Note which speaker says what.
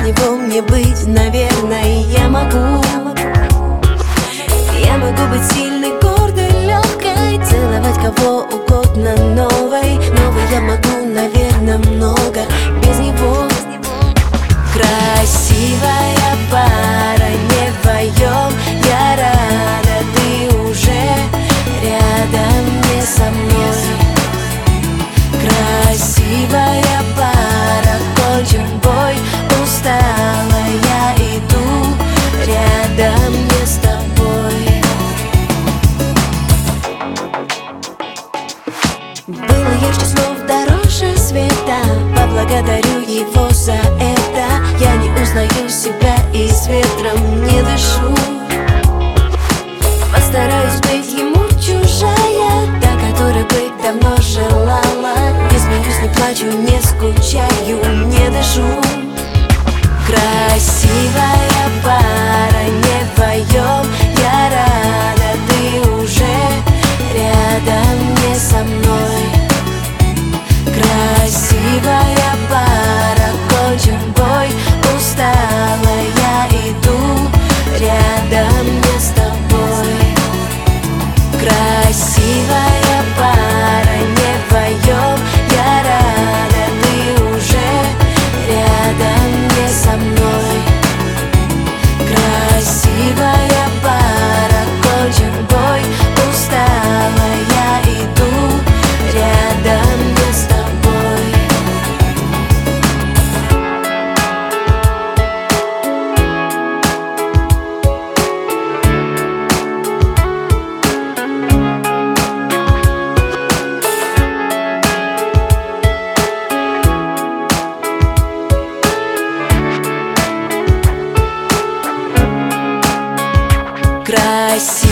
Speaker 1: него мне быть, наверное, я могу. Я могу быть сильной, гордой, легкой, целовать кого угодно новой. Я могу, наверное, много без него. Красивая пара, не вдвоем. Я рада, ты уже рядом, не со мной. Красивая пара, кончим бой. Устала, я иду рядом, не с тобой. Было ярче слов, дороже света. Поблагодарю его за это. Я не узнаю себя и с ветром не дышу. Постараюсь быть ему чужая, та, которой быть давно желала. Не смеюсь, не плачу, не скучаю, не дышу. Красивая пара, не вдвоем. Я рада, ты уже рядом, не со мной. Красивая пара, кончим бой. Устала, я иду рядом, не с тобой. Красивая пара, не вдвоем. Я рада, ты уже рядом, не со мной. Красивая пара, кончим бой. Устала, я иду рядом, не с тобой. Красивая